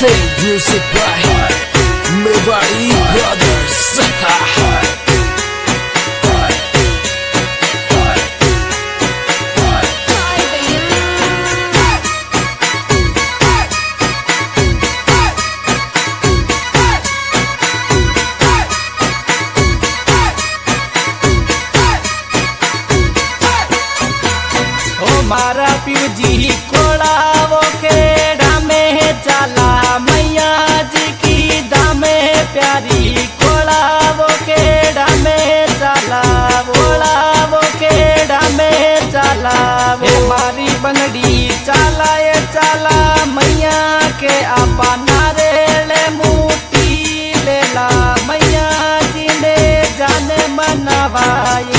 Sing music by Mewari Brothers. मारा प्यूजी कोड़ावो खेड़ा में चला मैया जी की दामे प्यारी कोड़ावो खेड़ा में चला बोड़ावो खेड़ा में चला मारी बनड़ी चला ये चला मैया के आपा नारेले मूटी लेला मैया जी ने जाने मनवाए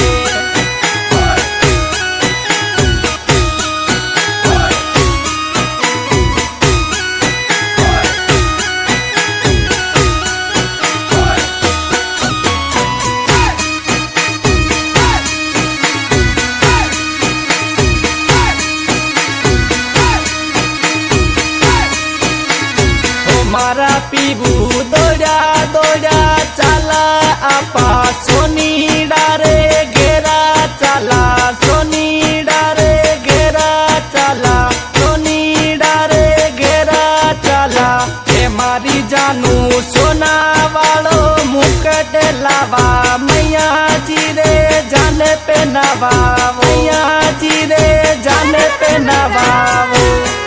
मारा पीबू दौड़ा दौड़ा चला आपा सोनी डारे घेरा चला सोनी डारे घेरा चला सोनी डारे घेरा चला हे मारी जानू सोना वालो मुकट लावा मैया जी रे जाने पे नवा मैया जी रे जाने पे नवाओ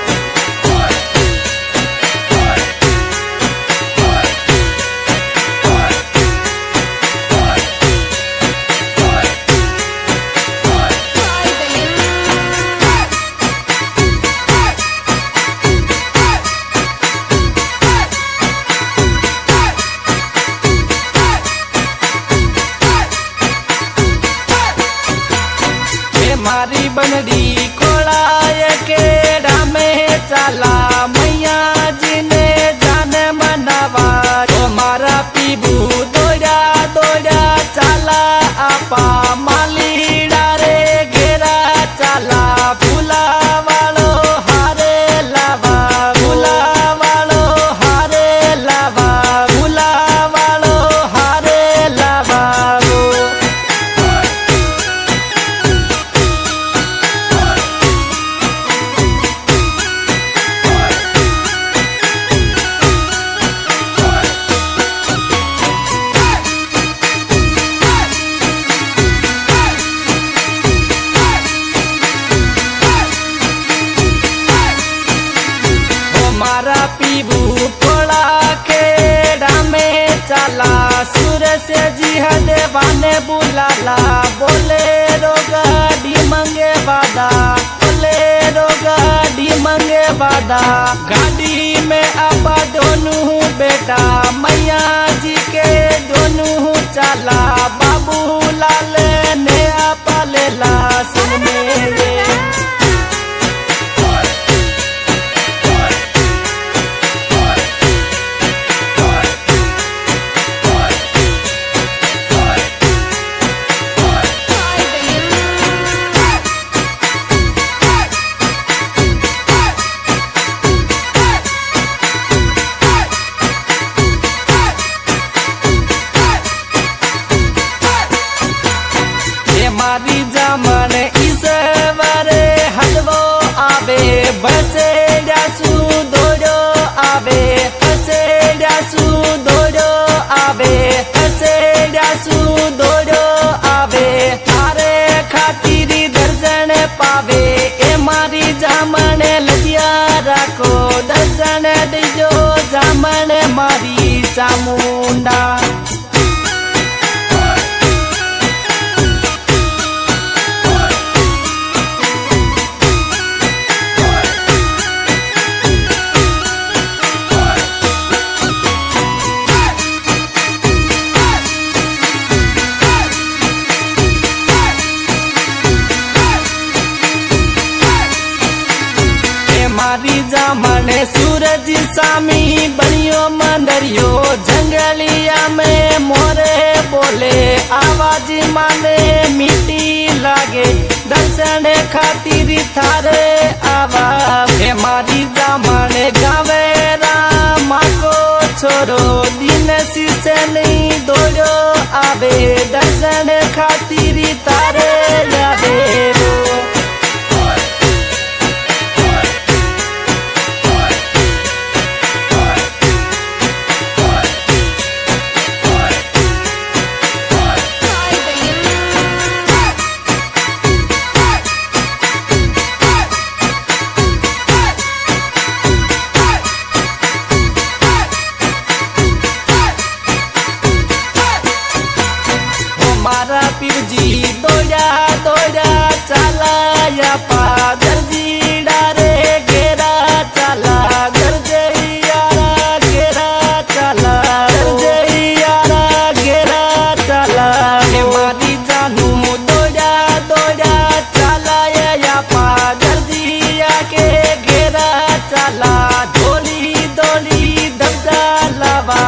मारी बनड़ी कोड़ाए केड़ा में चला मैया जी ने जाने मनवा तो मारा पीबू दौड़ा दौड़ा चला आपा माली डारे घेरा चला फूला वालो हारे लावा फूला वालो हारे लावा फूला वालो हारे लावा मारा पीबू कोड़ा खेड़ा में चला सुर से जिहद बाने बुलाला बोले रो गाड़ी मंगे बादा बोले रो गाड़ी मंगे बादा गाड़ी में आपा दोनों बेटा मैया जी के दोनों चला बाबू लाल ने आपा लेला सुन मेरे मारी जामन ईश्वरे हलवो आवे बसे जासू दौड़ो आवे हसे जासू दौड़ो आवे हसे जासू दौड़ो आवे थारे खातिर दर्शन पावे ए मारी जामन लजिया राखो दर्शन दीजो जामन मारी चामुंडा मारी जामन सूरज सामी बनियो मंदरियो जंगलिया में मोरे बोले आवाज माने मिट्टी लागे दर्शन खातिर थारे आवा हे मारी जामन गावे राम दर्शन खातिर तारे आवे रो। मारा पीर जी दौड़ा दौड़ा चलाया पादर जी डारे घेरा चला गरजैयारा घेरा चला गरजैयारा घेरा चला। हे मारी जानू दौड़ा दौड़ा चलाया पादर जी आके घेरा चला डोली डोली दबजा लावा।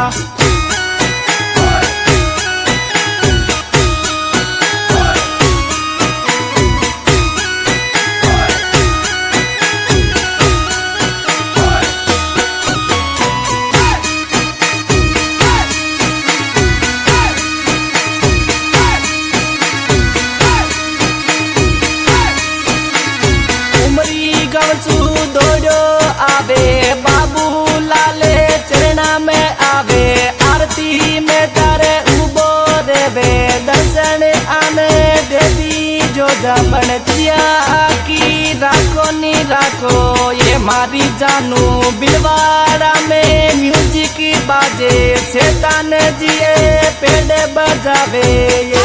गवसू दौड़ो आवे बाबू लाले चरणा में आवे आरती में तारे उबो रेवे दर्शन आने देवी जो जमन चिया की राखो नी राखो। ये मारी जानू बिलवाड़ा में म्यूजिक बाजे शैतान जी पेड़ बजावे ये।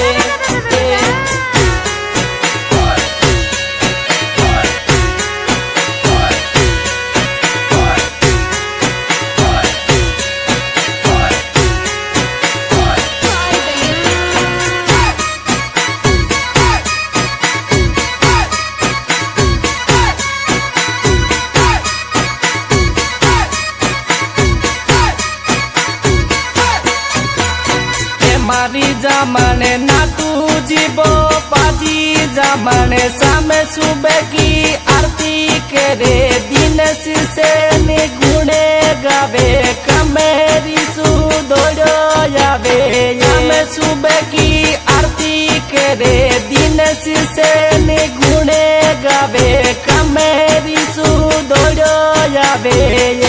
मारी जामने नातू जीबो पाजी जामने सामे सुबह की आरती करे दिन से निगुणे गावे कमेरी सुदोड़ो यावे। सामे सुबह की आरती करे दिन से निगुणे गावे कमेरी सुदोड़ो यावे।